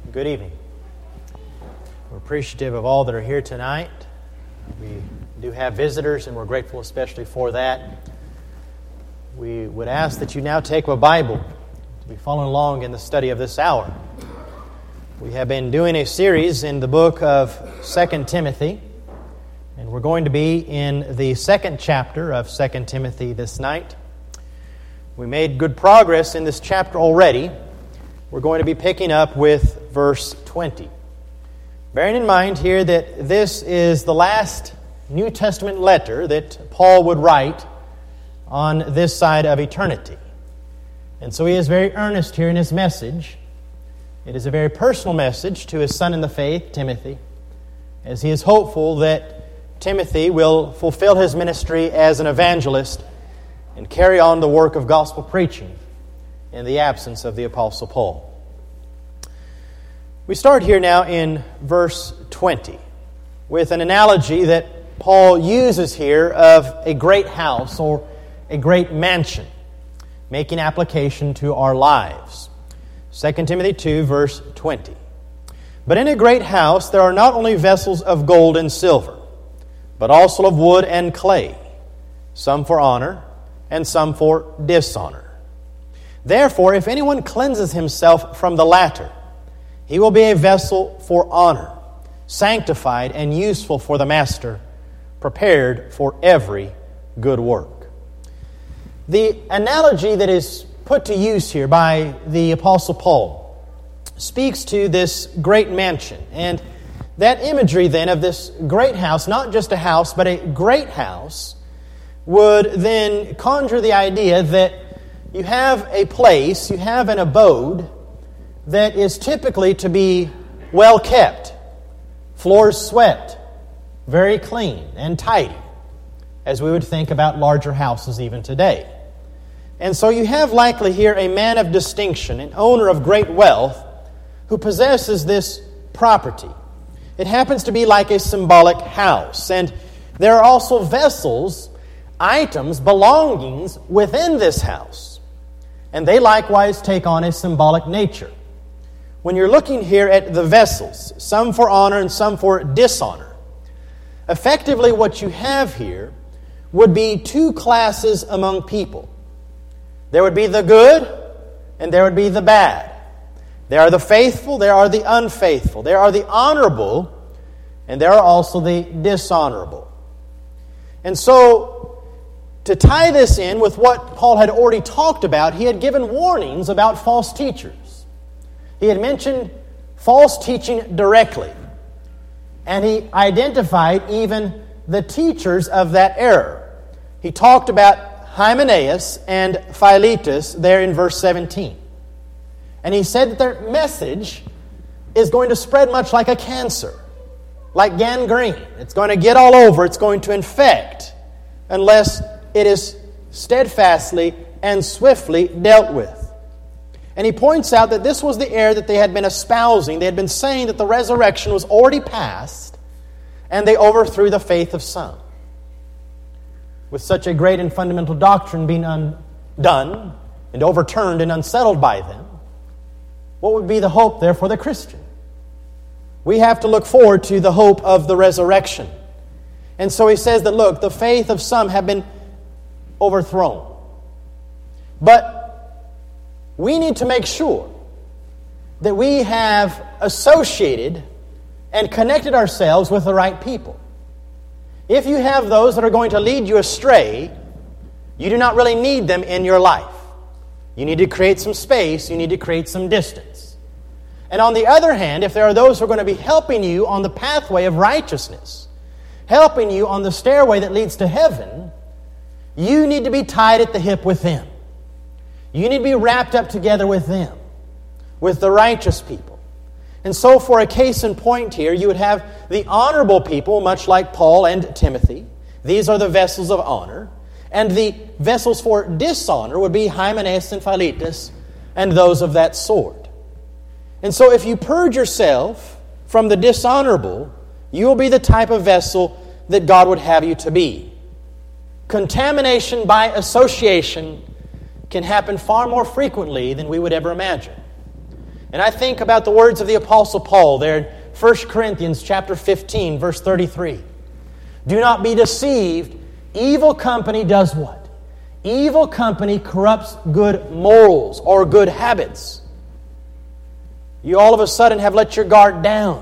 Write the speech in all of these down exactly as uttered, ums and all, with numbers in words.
Good evening. We're appreciative of all that are here tonight. We do have visitors, and we're grateful especially for that. We would ask that you now take a Bible to be following along in the study of this hour. We have been doing a series in the book of Second Timothy, and we're going to be in the second chapter of Second Timothy this night. We made good progress in this chapter already. We're going to be picking up with verse twenty. Bearing in mind here that this is the last New Testament letter that Paul would write on this side of eternity. And so he is very earnest here in his message. It is a very personal message to his son in the faith, Timothy, as he is hopeful that Timothy will fulfill his ministry as an evangelist and carry on the work of gospel preaching in the absence of the Apostle Paul. We start here now in verse twenty with an analogy that Paul uses here of a great house or a great mansion, making application to our lives. Second Timothy two, verse twenty. But in a great house there are not only vessels of gold and silver, but also of wood and clay, some for honor and some for dishonor. Therefore, if anyone cleanses himself from the latter, he will be a vessel for honor, sanctified and useful for the master, prepared for every good work. The analogy that is put to use here by the Apostle Paul speaks to this great mansion. And that imagery then of this great house, not just a house, but a great house, would then conjure the idea that you have a place, you have an abode that is typically to be well kept, floors swept, very clean and tidy, as we would think about larger houses even today. And so you have likely here a man of distinction, an owner of great wealth, who possesses this property. It happens to be like a symbolic house, and there are also vessels, items, belongings within this house. And they likewise take on a symbolic nature. When you're looking here at the vessels, some for honor and some for dishonor, effectively what you have here would be two classes among people. There would be the good and there would be the bad. There are the faithful, there are the unfaithful. There are the honorable and there are also the dishonorable. And so, to tie this in with what Paul had already talked about, he had given warnings about false teachers. He had mentioned false teaching directly. And he identified even the teachers of that error. He talked about Hymenaeus and Philetus there in verse seventeen. And he said that their message is going to spread much like a cancer, like gangrene. It's going to get all over, it's going to infect, unless it is steadfastly and swiftly dealt with. And he points out that this was the error that they had been espousing. They had been saying that the resurrection was already past, and they overthrew the faith of some. With such a great and fundamental doctrine being undone and overturned and unsettled by them, what would be the hope there for the Christian? We have to look forward to the hope of the resurrection. And so he says that, look, the faith of some have been overthrown. But we need to make sure that we have associated and connected ourselves with the right people. If you have those that are going to lead you astray, you do not really need them in your life. You need to create some space, you need to create some distance. And on the other hand, if there are those who are going to be helping you on the pathway of righteousness, helping you on the stairway that leads to heaven, you need to be tied at the hip with them. You need to be wrapped up together with them, with the righteous people. And so for a case in point here, you would have the honorable people, much like Paul and Timothy. These are the vessels of honor. And the vessels for dishonor would be Hymenaeus and Philetus and those of that sort. And so if you purge yourself from the dishonorable, you will be the type of vessel that God would have you to be. Contamination by association can happen far more frequently than we would ever imagine. And I think about the words of the Apostle Paul there in First Corinthians chapter fifteen, verse thirty-three. Do not be deceived. Evil company does what? Evil company corrupts good morals or good habits. You all of a sudden have let your guard down.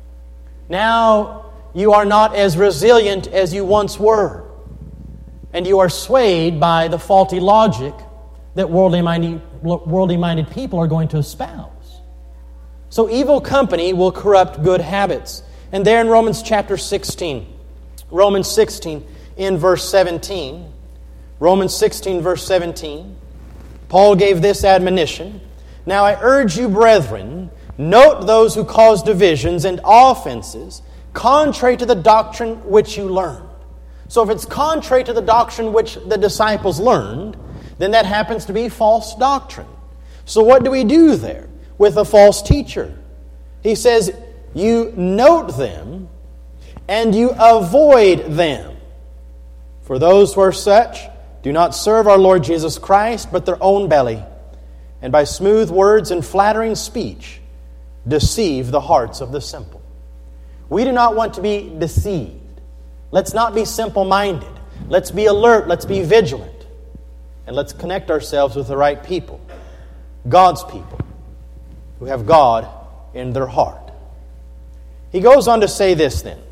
Now you are not as resilient as you once were. And you are swayed by the faulty logic that worldly-minded, worldly-minded people are going to espouse. So evil company will corrupt good habits. And there in Romans chapter sixteen, Romans sixteen in verse seventeen, Romans sixteen verse seventeen, Paul gave this admonition, Now I urge you, brethren, note those who cause divisions and offenses, contrary to the doctrine which you learned. So if it's contrary to the doctrine which the disciples learned, then that happens to be false doctrine. So what do we do there with a false teacher? He says, you note them and you avoid them. For those who are such do not serve our Lord Jesus Christ, but their own belly, and by smooth words and flattering speech deceive the hearts of the simple. We do not want to be deceived. Let's not be simple-minded. Let's be alert. Let's be vigilant. And let's connect ourselves with the right people. God's people who have God in their heart. He goes on to say this then.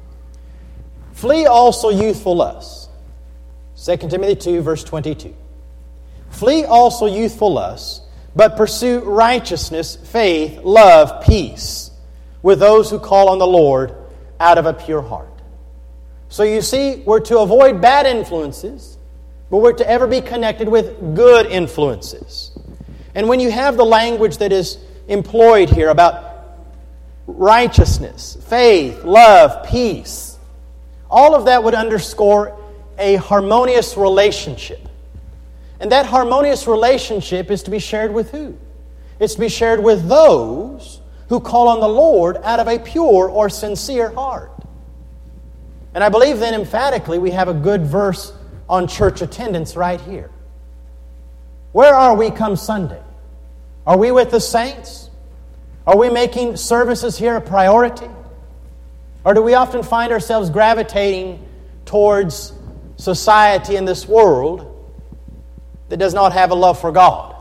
Flee also youthful lusts. Second Timothy two, verse twenty-two. Flee also youthful lusts, but pursue righteousness, faith, love, peace, with those who call on the Lord out of a pure heart. So you see, we're to avoid bad influences, but we're to ever be connected with good influences. And when you have the language that is employed here about righteousness, faith, love, peace, all of that would underscore a harmonious relationship. And that harmonious relationship is to be shared with who? It's to be shared with those who call on the Lord out of a pure or sincere heart. And I believe then emphatically we have a good verse on church attendance right here. Where are we come Sunday? Are we with the saints? Are we making services here a priority? Or do we often find ourselves gravitating towards society in this world that does not have a love for God?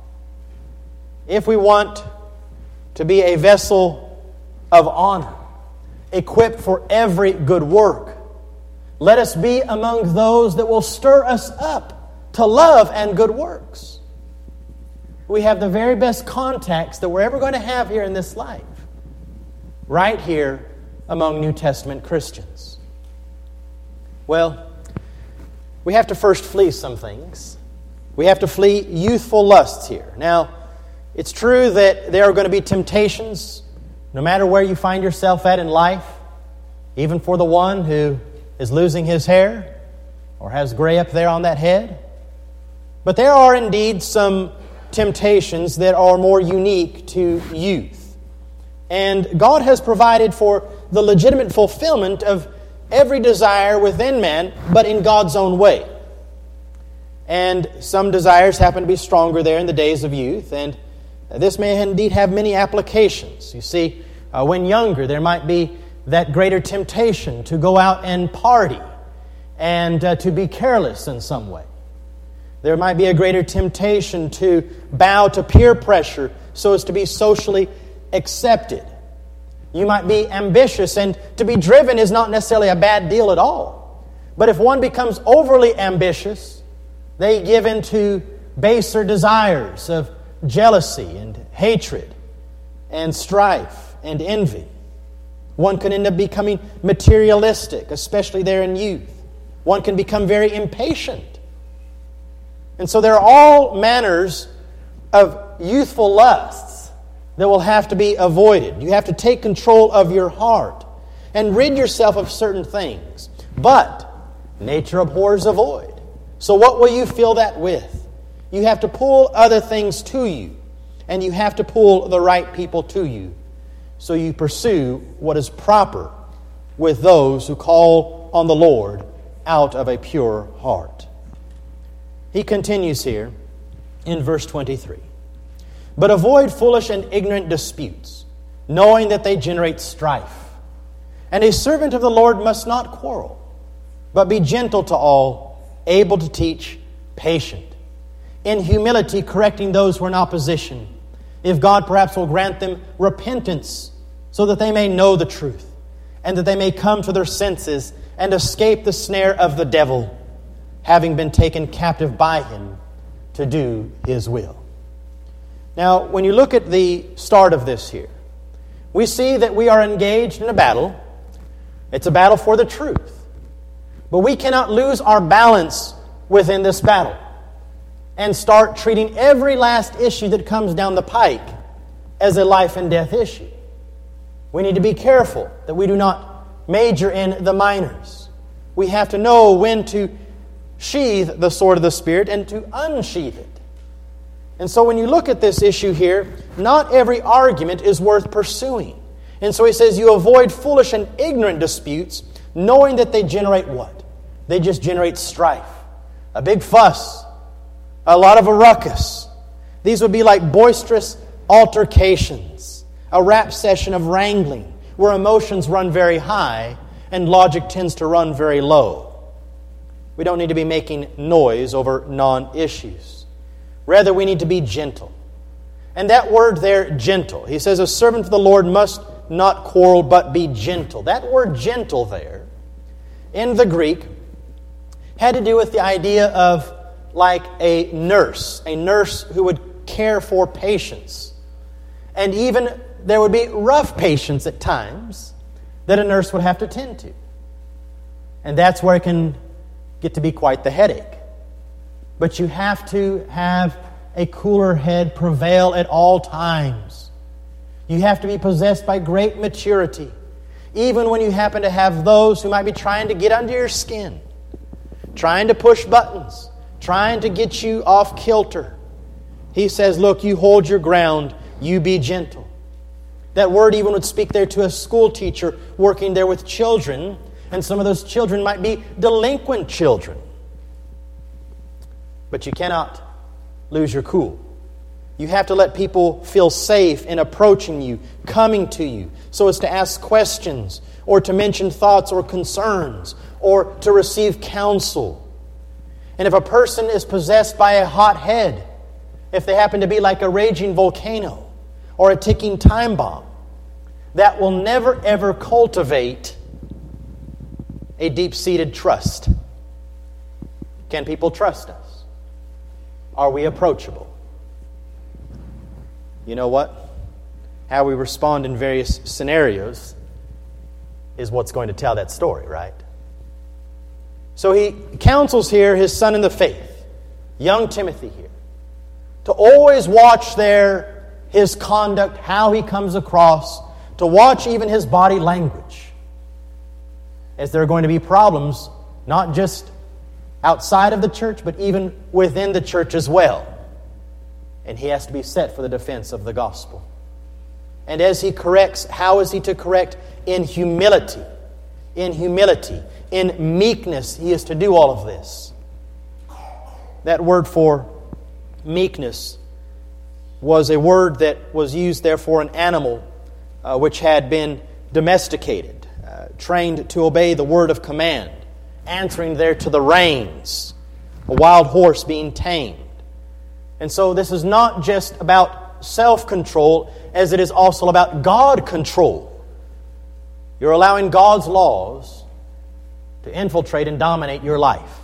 If we want to be a vessel of honor, equipped for every good work, let us be among those that will stir us up to love and good works. We have the very best contacts that we're ever going to have here in this life, right here among New Testament Christians. Well, we have to first flee some things. We have to flee youthful lusts here. Now, it's true that there are going to be temptations, no matter where you find yourself at in life, even for the one who is losing his hair or has gray up there on that head. But there are indeed some temptations that are more unique to youth. And God has provided for the legitimate fulfillment of every desire within man, but in God's own way. And some desires happen to be stronger there in the days of youth, and this may indeed have many applications. You see, uh, when younger, there might be that greater temptation to go out and party and uh, to be careless in some way. There might be a greater temptation to bow to peer pressure so as to be socially accepted. You might be ambitious, and to be driven is not necessarily a bad deal at all. But if one becomes overly ambitious, they give into baser desires of jealousy and hatred and strife and envy. One can end up becoming materialistic, especially there in youth. One can become very impatient. And so there are all manners of youthful lusts that will have to be avoided. You have to take control of your heart and rid yourself of certain things. But nature abhors a void. So what will you fill that with? You have to pull other things to you, and you have to pull the right people to you. So you pursue what is proper with those who call on the Lord out of a pure heart. He continues here in verse twenty-three. But avoid foolish and ignorant disputes, knowing that they generate strife. And a servant of the Lord must not quarrel, but be gentle to all, able to teach, patient, in humility correcting those who are in opposition, if God perhaps will grant them repentance, so that they may know the truth, and that they may come to their senses and escape the snare of the devil, having been taken captive by him to do his will. Now, when you look at the start of this here, we see that we are engaged in a battle. It's a battle for the truth. But we cannot lose our balance within this battle and start treating every last issue that comes down the pike as a life and death issue. We need to be careful that we do not major in the minors. We have to know when to sheathe the sword of the Spirit and to unsheathe it. And so when you look at this issue here, not every argument is worth pursuing. And so he says you avoid foolish and ignorant disputes, knowing that they generate what? They just generate strife. A big fuss. A lot of a ruckus. These would be like boisterous altercations. A rap session of wrangling, where emotions run very high and logic tends to run very low. We don't need to be making noise over non-issues. Rather, we need to be gentle. And that word there, gentle, he says, a servant of the Lord must not quarrel, but be gentle. That word gentle there, in the Greek, had to do with the idea of like a nurse, a nurse who would care for patients. And even there would be rough patients at times that a nurse would have to tend to. And that's where it can get to be quite the headache. But you have to have a cooler head prevail at all times. You have to be possessed by great maturity, even when you happen to have those who might be trying to get under your skin, trying to push buttons, trying to get you off kilter. He says, look, you hold your ground, you be gentle. That word even would speak there to a school teacher working there with children, and some of those children might be delinquent children. But you cannot lose your cool. You have to let people feel safe in approaching you, coming to you, so as to ask questions, or to mention thoughts or concerns, or to receive counsel. And if a person is possessed by a hot head, if they happen to be like a raging volcano or a ticking time bomb, that will never ever cultivate a deep-seated trust. Can people trust us? Are we approachable? You know what? How we respond in various scenarios is what's going to tell that story, right? So he counsels here his son in the faith, young Timothy here, to always watch there his conduct, how he comes across, to watch even his body language. As there are going to be problems, not just outside of the church, but even within the church as well. And he has to be set for the defense of the gospel. And as he corrects, how is he to correct? In humility. In humility. In meekness, he is to do all of this. That word for meekness was a word that was used there for an animal uh, which had been domesticated, uh, trained to obey the word of command, answering there to the reins, a wild horse being tamed. And so this is not just about self-control, as it is also about God control. You're allowing God's laws to infiltrate and dominate your life.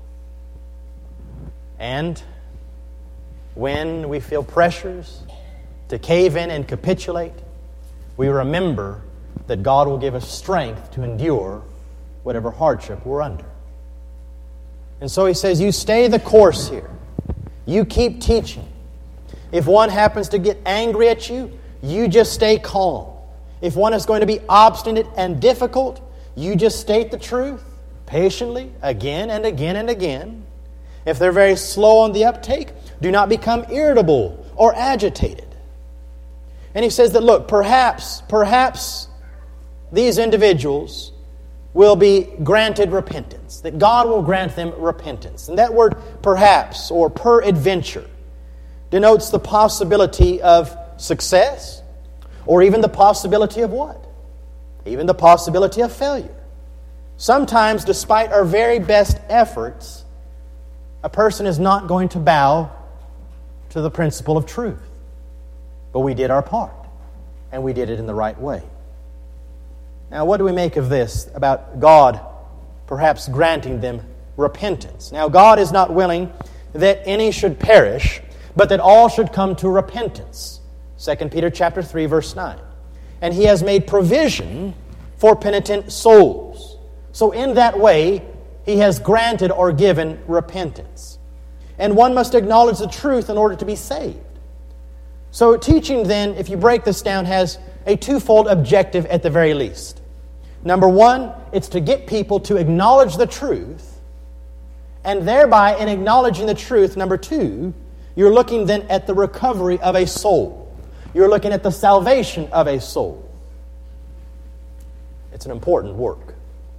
And when we feel pressures to cave in and capitulate, we remember that God will give us strength to endure whatever hardship we're under. And so he says, you stay the course here. You keep teaching. If one happens to get angry at you, you just stay calm. If one is going to be obstinate and difficult, you just state the truth patiently, again and again and again. If they're very slow on the uptake, do not become irritable or agitated. And he says that, look, perhaps, perhaps these individuals will be granted repentance, that God will grant them repentance. And that word perhaps or peradventure denotes the possibility of success, or even the possibility of what? Even the possibility of failure. Sometimes, despite our very best efforts, a person is not going to bow to the principle of truth. But we did our part, and we did it in the right way. Now, what do we make of this about God perhaps granting them repentance? Now, God is not willing that any should perish, but that all should come to repentance. Second Peter chapter three, verse nine. And He has made provision for penitent souls. So in that way, He has granted or given repentance. And one must acknowledge the truth in order to be saved. So teaching then, if you break this down, has a twofold objective at the very least. Number one, it's to get people to acknowledge the truth, and thereby, in acknowledging the truth, number two, you're looking then at the recovery of a soul. You're looking at the salvation of a soul. It's an important work.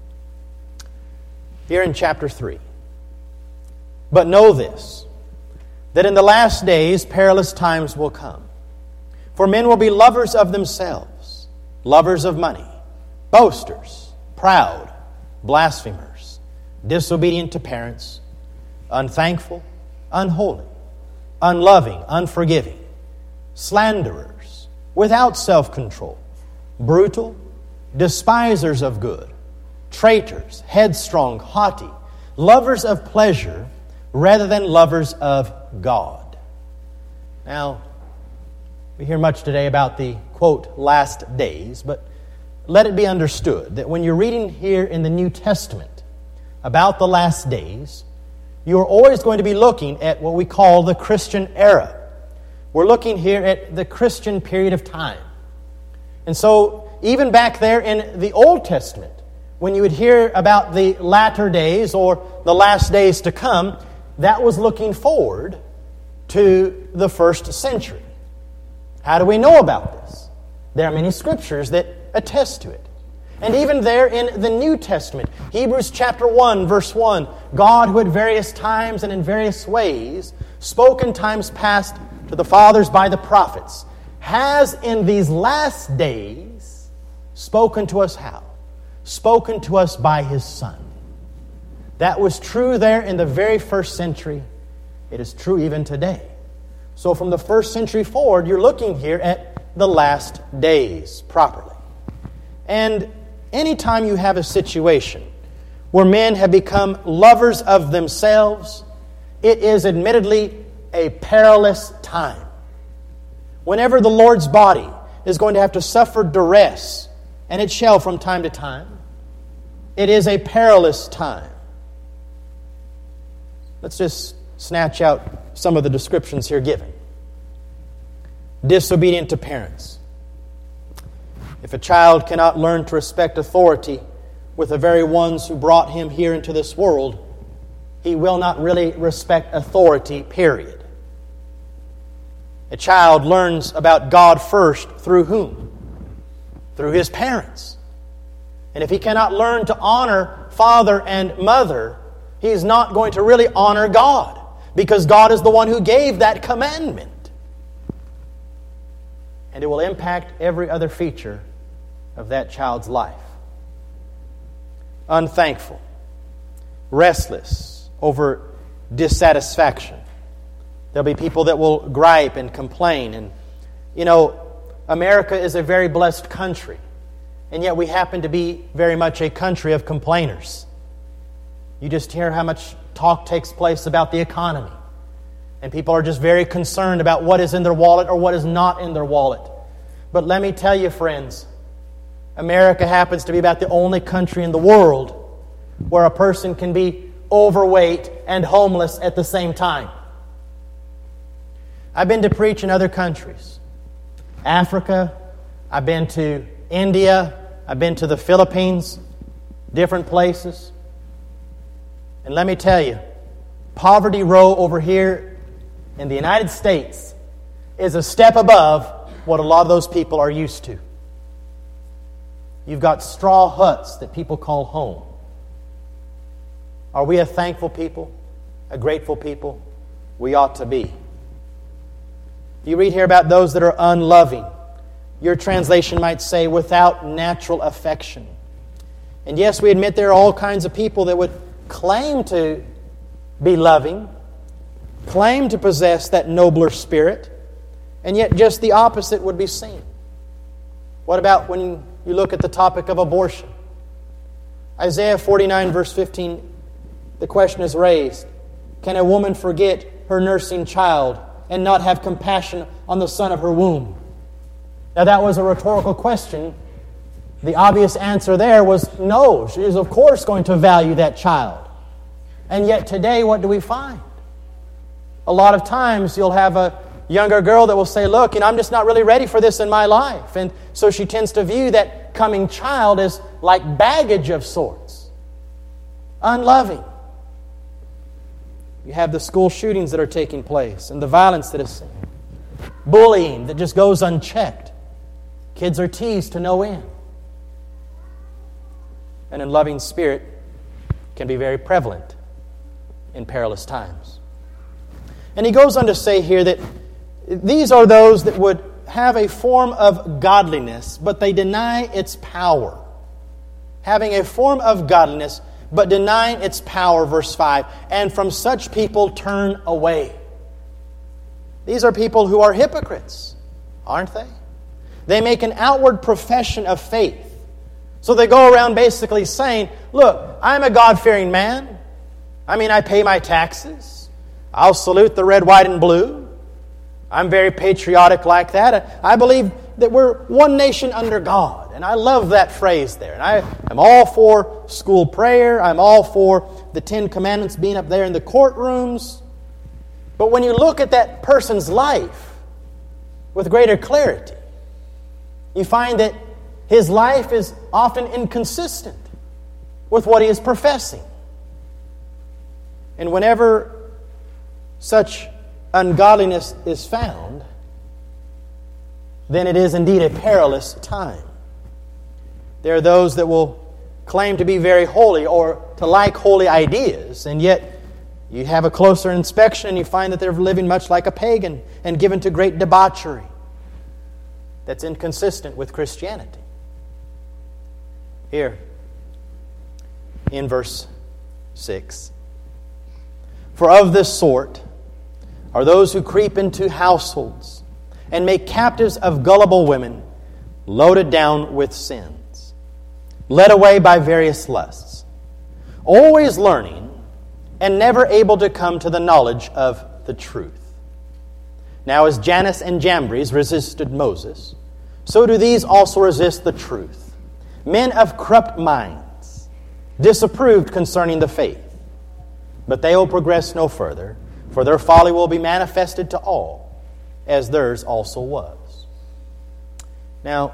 Here in chapter three. But know this, that in the last days perilous times will come. For men will be lovers of themselves, lovers of money, boasters, proud, blasphemers, disobedient to parents, unthankful, unholy, unloving, unforgiving, slanderers, without self-control, brutal, despisers of good, traitors, headstrong, haughty, lovers of pleasure rather than lovers of God. Now, we hear much today about the, quote, last days, but let it be understood that when you're reading here in the New Testament about the last days, you're always going to be looking at what we call the Christian era. We're looking here at the Christian period of time. And so, even back there in the Old Testament, when you would hear about the latter days or the last days to come, that was looking forward to the first century. How do we know about this? There are many scriptures that attest to it. And even there in the New Testament, Hebrews chapter one, verse one, God who at various times and in various ways spoke in times past to the fathers by the prophets, has in these last days spoken to us how? Spoken to us by His Son. That was true there in the very first century. It is true even today. So from the first century forward, you're looking here at the last days properly. And anytime you have a situation where men have become lovers of themselves, it is admittedly a perilous time. Whenever the Lord's body is going to have to suffer duress, and it shall from time to time, it is a perilous time. Let's just snatch out some of the descriptions here given. Disobedient to parents. If a child cannot learn to respect authority with the very ones who brought him here into this world, he will not really respect authority, period. A child learns about God first through whom? Through his parents. And if he cannot learn to honor father and mother, he is not going to really honor God, because God is the one who gave that commandment. And it will impact every other feature of that child's life. Unthankful, restless over dissatisfaction. There'll be people that will gripe and complain. And, you know, America is a very blessed country, and yet we happen to be very much a country of complainers. You just hear how much talk takes place about the economy, and people are just very concerned about what is in their wallet or what is not in their wallet. But let me tell you, friends, America happens to be about the only country in the world where a person can be overweight and homeless at the same time. I've been to preach in other countries. Africa, I've been to India, I've been to the Philippines, different places. And let me tell you, Poverty Row over here in the United States is a step above what a lot of those people are used to. You've got straw huts that people call home. Are we a thankful people? A grateful people? We ought to be. You read here about those that are unloving. Your translation might say, without natural affection. And yes, we admit there are all kinds of people that would claim to be loving, claim to possess that nobler spirit, and yet just the opposite would be seen. What about when you look at the topic of abortion? Isaiah forty-nine, verse fifteen, the question is raised, can a woman forget her nursing child and not have compassion on the son of her womb? Now that was a rhetorical question. The obvious answer there was no. She is of course going to value that child. And yet today, what do we find? A lot of times you'll have a younger girl that will say, look, you know, I'm just not really ready for this in my life. And so she tends to view that coming child as like baggage of sorts. Unloving. You have the school shootings that are taking place and the violence that is seen. Bullying that just goes unchecked. Kids are teased to no end. An unloving spirit can be very prevalent in perilous times. And he goes on to say here that these are those that would have a form of godliness, but they deny its power. Having a form of godliness, but denying its power, verse five. And from such people turn away. These are people who are hypocrites, aren't they? They make an outward profession of faith. So they go around basically saying, look, I'm a God-fearing man. I mean, I pay my taxes. I'll salute the red, white, and blue. I'm very patriotic like that. I believe that we're one nation under God. And I love that phrase there. And I, I'm all for school prayer. I'm all for the Ten Commandments being up there in the courtrooms. But when you look at that person's life with greater clarity, you find that his life is often inconsistent with what he is professing. And whenever such ungodliness is found, then it is indeed a perilous time. There are those that will claim to be very holy or to like holy ideas, and yet you have a closer inspection and you find that they're living much like a pagan and given to great debauchery that's inconsistent with Christianity. Here, in verse six, for of this sort are those who creep into households and make captives of gullible women, loaded down with sins, led away by various lusts, always learning and never able to come to the knowledge of the truth. Now as Jannes and Jambres resisted Moses, so do these also resist the truth. Men of corrupt minds, disapproved concerning the faith. But they will progress no further, for their folly will be manifested to all, as theirs also was. Now,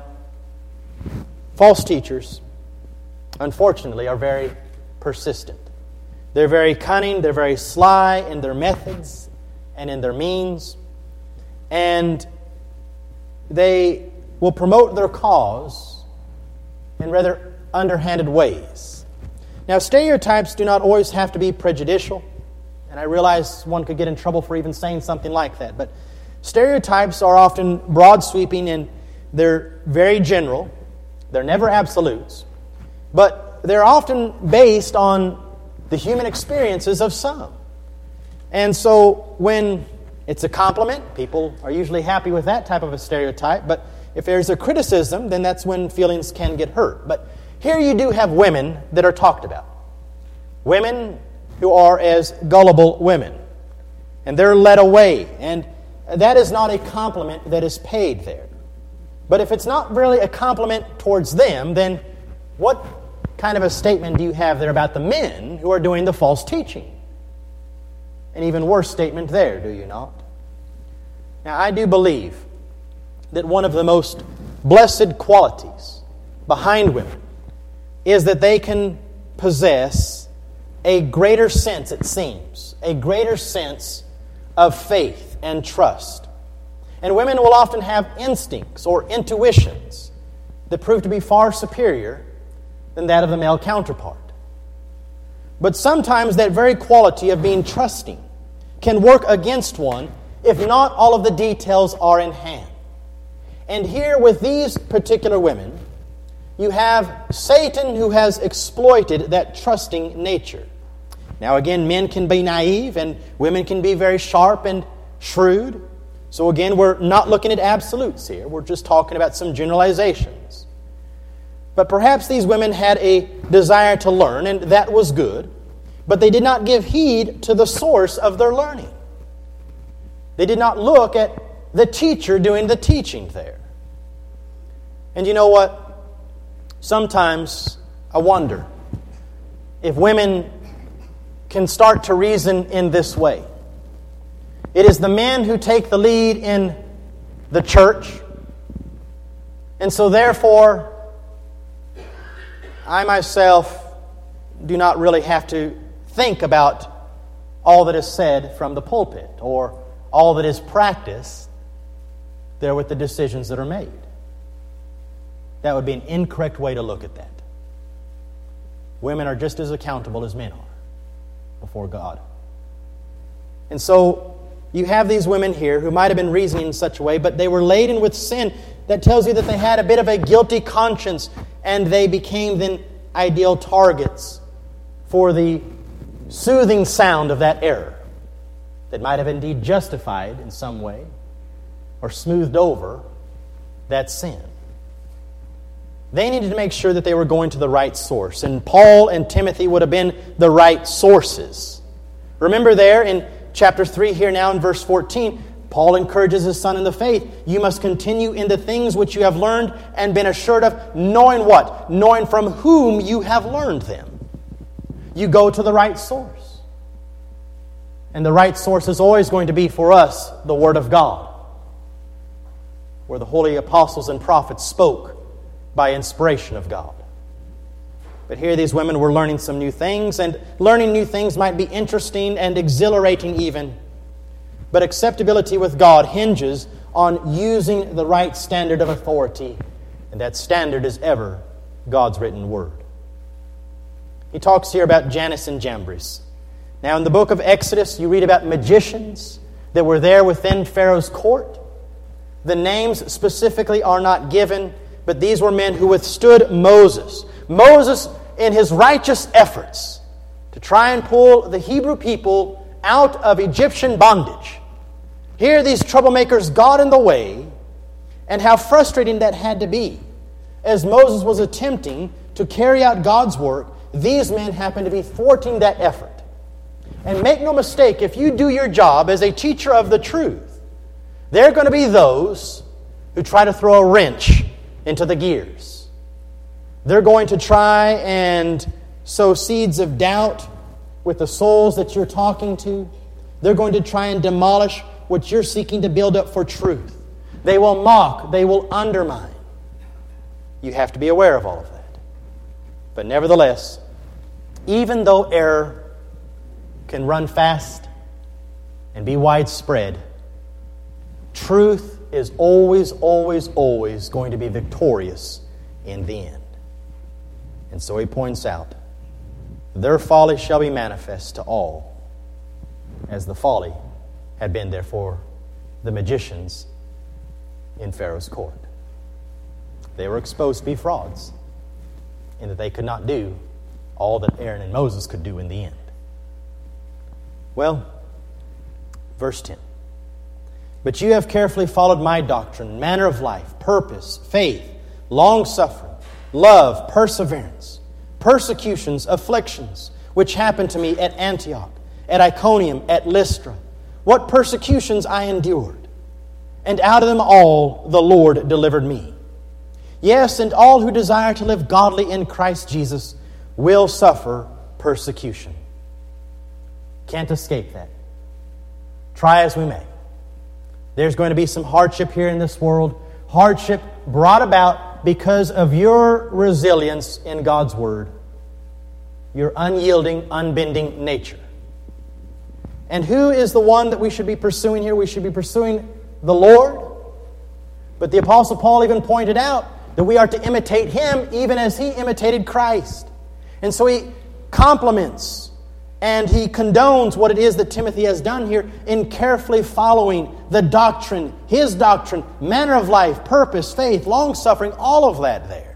false teachers, unfortunately, are very persistent. They're very cunning, they're very sly in their methods and in their means, and they will promote their cause in rather underhanded ways. Now, stereotypes do not always have to be prejudicial, and I realize one could get in trouble for even saying something like that, but stereotypes are often broad-sweeping and they're very general. They're never absolutes, but they're often based on the human experiences of some. And so when it's a compliment, people are usually happy with that type of a stereotype, but if there's a criticism, then that's when feelings can get hurt. But here you do have women that are talked about. Women who are as gullible women. And they're led away. And that is not a compliment that is paid there. But if it's not really a compliment towards them, then what kind of a statement do you have there about the men who are doing the false teaching? An even worse statement there, do you not? Now, I do believe that one of the most blessed qualities behind women is that they can possess a greater sense, it seems, a greater sense of faith and trust. And women will often have instincts or intuitions that prove to be far superior than that of the male counterpart. But sometimes that very quality of being trusting can work against one if not all of the details are in hand. And here with these particular women, you have Satan who has exploited that trusting nature. Now again, men can be naive and women can be very sharp and shrewd. So again, we're not looking at absolutes here. We're just talking about some generalizations. But perhaps these women had a desire to learn, and that was good. But they did not give heed to the source of their learning. They did not look at the teacher doing the teaching there. And you know what? Sometimes I wonder if women can start to reason in this way. It is the men who take the lead in the church. And so therefore, I myself do not really have to think about all that is said from the pulpit or all that is practiced there with the decisions that are made. That would be an incorrect way to look at that. Women are just as accountable as men are before God. And so you have these women here who might have been reasoning in such a way, but they were laden with sin. That tells you that they had a bit of a guilty conscience, and they became then ideal targets for the soothing sound of that error that might have indeed justified in some way or smoothed over that sin. They needed to make sure that they were going to the right source. And Paul and Timothy would have been the right sources. Remember there in chapter three here now in verse fourteen, Paul encourages his son in the faith. You must continue in the things which you have learned and been assured of, knowing what? Knowing from whom you have learned them. You go to the right source. And the right source is always going to be for us the Word of God, where the holy apostles and prophets spoke by inspiration of God. But here these women were learning some new things, and learning new things might be interesting and exhilarating even. But acceptability with God hinges on using the right standard of authority, and that standard is ever God's written Word. He talks here about Jannes and Jambres. Now in the book of Exodus, you read about magicians that were there within Pharaoh's court. The names specifically are not given, but these were men who withstood Moses. Moses, in his righteous efforts to try and pull the Hebrew people out of Egyptian bondage. Here these troublemakers got in the way, and how frustrating that had to be. As Moses was attempting to carry out God's work, these men happened to be thwarting that effort. And make no mistake, if you do your job as a teacher of the truth, there are going to be those who try to throw a wrench into the gears. They're going to try and sow seeds of doubt with the souls that you're talking to. They're going to try and demolish what you're seeking to build up for truth. They will mock. They will undermine. You have to be aware of all of that. But nevertheless, even though error can run fast and be widespread, truth is always, always, always going to be victorious in the end. And so he points out, their folly shall be manifest to all, as the folly had been there for the magicians in Pharaoh's court. They were exposed to be frauds, in that they could not do all that Aaron and Moses could do in the end. Well, verse ten. But you have carefully followed my doctrine, manner of life, purpose, faith, long-suffering, love, perseverance, persecutions, afflictions, which happened to me at Antioch, at Iconium, at Lystra. What persecutions I endured, and out of them all the Lord delivered me. Yes, and all who desire to live godly in Christ Jesus will suffer persecution. Can't escape that. Try as we may. There's going to be some hardship here in this world. Hardship brought about because of your resilience in God's Word. Your unyielding, unbending nature. And who is the one that we should be pursuing here? We should be pursuing the Lord. But the Apostle Paul even pointed out that we are to imitate Him even as He imitated Christ. And so he compliments And he condones what it is that Timothy has done here in carefully following the doctrine, his doctrine, manner of life, purpose, faith, long-suffering, all of that there.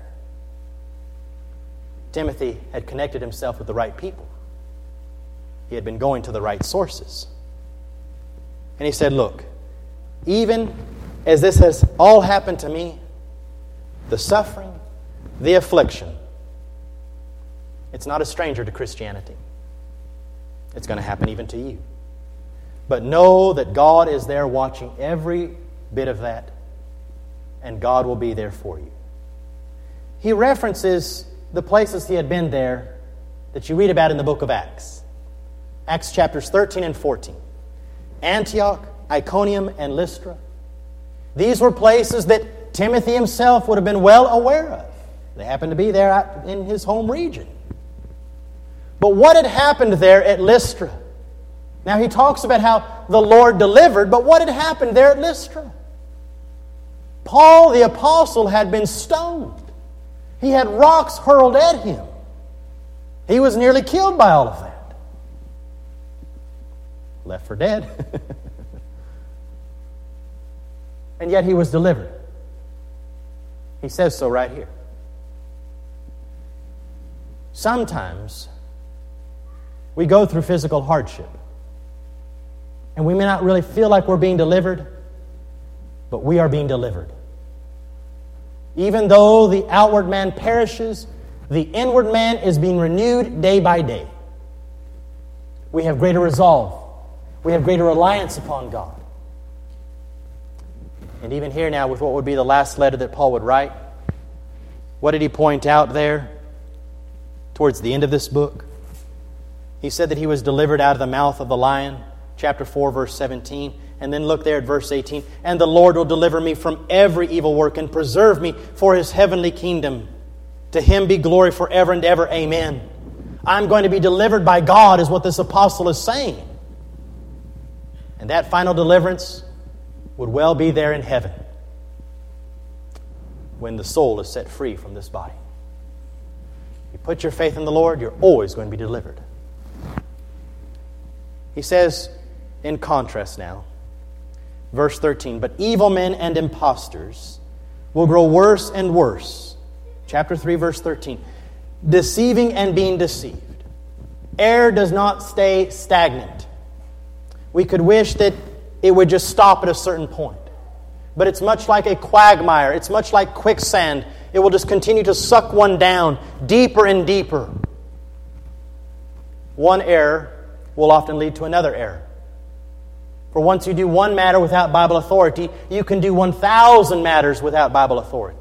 Timothy had connected himself with the right people. He had been going to the right sources. And he said, look, even as this has all happened to me, the suffering, the affliction, it's not a stranger to Christianity. It's going to happen even to you. But know that God is there watching every bit of that, and God will be there for you. He references the places he had been there that you read about in the book of Acts. Acts chapters thirteen and fourteen. Antioch, Iconium, and Lystra. These were places that Timothy himself would have been well aware of. They happened to be there in his home region. But what had happened there at Lystra? Now he talks about how the Lord delivered, but what had happened there at Lystra? Paul the apostle had been stoned. He had rocks hurled at him. He was nearly killed by all of that. Left for dead. And yet he was delivered. He says so right here. Sometimes we go through physical hardship, and we may not really feel like we're being delivered, but we are being delivered. Even though the outward man perishes, the inward man is being renewed day by day. We have greater resolve. We have greater reliance upon God. And even here now, with what would be the last letter that Paul would write, what did he point out there towards the end of this book? He said that he was delivered out of the mouth of the lion, chapter four, verse seventeen. And then look there at verse eighteen. And the Lord will deliver me from every evil work and preserve me for His heavenly kingdom. To Him be glory forever and ever. Amen. I'm going to be delivered by God, is what this apostle is saying. And that final deliverance would well be there in heaven when the soul is set free from this body. You put your faith in the Lord, you're always going to be delivered. He says, in contrast now, verse thirteen, but evil men and impostors will grow worse and worse. Chapter three, verse thirteen, deceiving and being deceived. Error does not stay stagnant. We could wish that it would just stop at a certain point. But it's much like a quagmire. It's much like quicksand. It will just continue to suck one down deeper and deeper. One error will often lead to another error. For once you do one matter without Bible authority, you can do one thousand matters without Bible authority.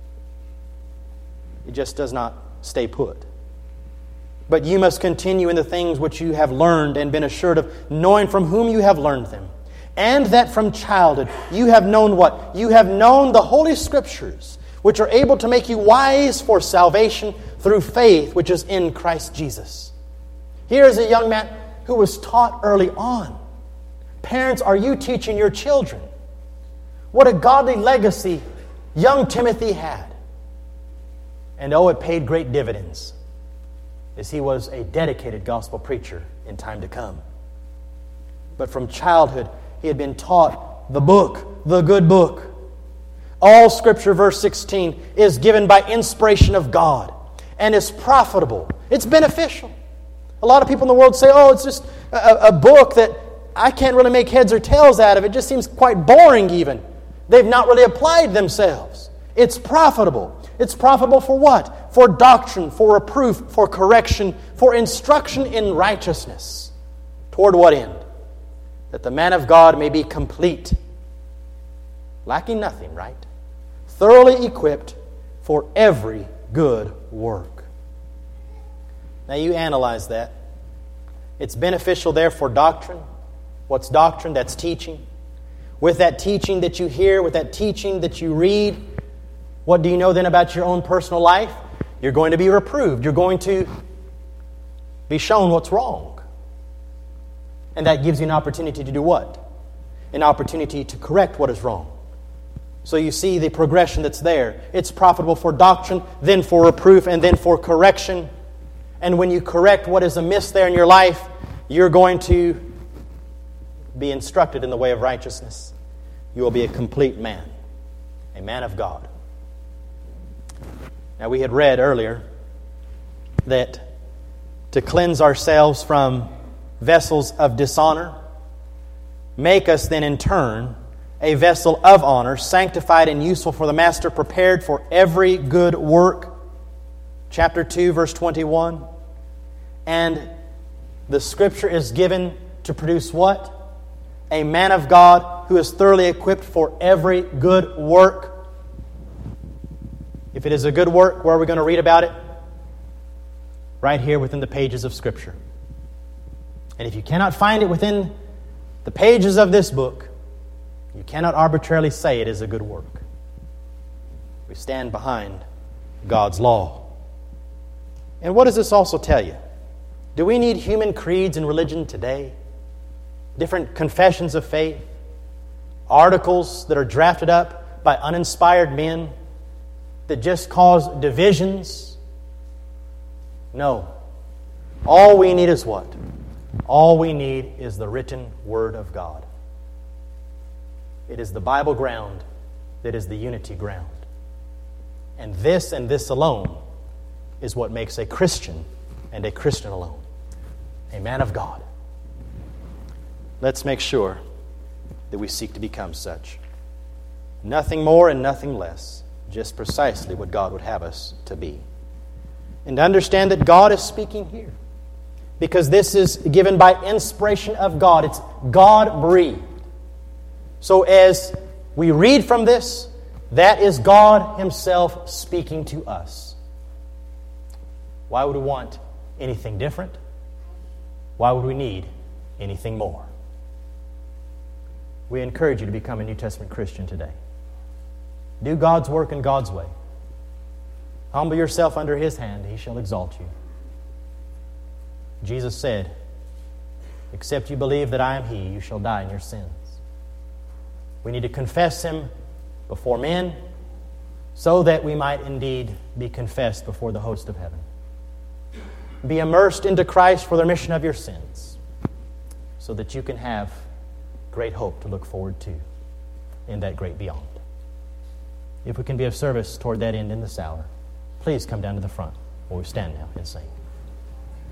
It just does not stay put. But you must continue in the things which you have learned and been assured of, knowing from whom you have learned them. And that from childhood you have known what? You have known the Holy Scriptures, which are able to make you wise for salvation through faith, which is in Christ Jesus. Here is a young man who was taught early on. Parents, are you teaching your children? What a godly legacy young Timothy had. And oh, it paid great dividends, as he was a dedicated gospel preacher in time to come. But from childhood, he had been taught the book, the good book. All Scripture, verse sixteen, is given by inspiration of God and is profitable. It's beneficial. A lot of people in the world say, oh, it's just a, a book that I can't really make heads or tails out of. It just seems quite boring even. They've not really applied themselves. It's profitable. It's profitable for what? For doctrine, for reproof, for correction, for instruction in righteousness. Toward what end? That the man of God may be complete, lacking nothing, right? Thoroughly equipped for every good work. Now you analyze that. It's beneficial there for doctrine. What's doctrine? That's teaching. With that teaching that you hear, with that teaching that you read, what do you know then about your own personal life? You're going to be reproved. You're going to be shown what's wrong. And that gives you an opportunity to do what? An opportunity to correct what is wrong. So you see the progression that's there. It's profitable for doctrine, then for reproof, and then for correction. And when you correct what is amiss there in your life, you're going to be instructed in the way of righteousness. You will be a complete man, a man of God. Now, we had read earlier that to cleanse ourselves from vessels of dishonor, make us then in turn a vessel of honor, sanctified and useful for the master, prepared for every good work. Chapter two, verse twenty-one. And the Scripture is given to produce what? A man of God who is thoroughly equipped for every good work. If it is a good work, where are we going to read about it? Right here within the pages of Scripture. And if you cannot find it within the pages of this book, you cannot arbitrarily say it is a good work. We stand behind God's law. And what does this also tell you? Do we need human creeds in religion today? Different confessions of faith? Articles that are drafted up by uninspired men that just cause divisions? No. All we need is what? All we need is the written Word of God. It is the Bible ground that is the unity ground. And this and this alone is what makes a Christian and a Christian alone. A man of God. Let's make sure that we seek to become such. Nothing more and nothing less. Just precisely what God would have us to be. And to understand that God is speaking here. Because this is given by inspiration of God. It's God-breathed. So as we read from this, that is God Himself speaking to us. Why would we want anything different? Why would we need anything more? We encourage you to become a New Testament Christian today. Do God's work in God's way. Humble yourself under His hand, He shall exalt you. Jesus said, except you believe that I am He, you shall die in your sins. We need to confess Him before men so that we might indeed be confessed before the host of heaven. Be immersed into Christ for the remission of your sins so that you can have great hope to look forward to in that great beyond. If we can be of service toward that end in this hour, please come down to the front where we stand now and sing.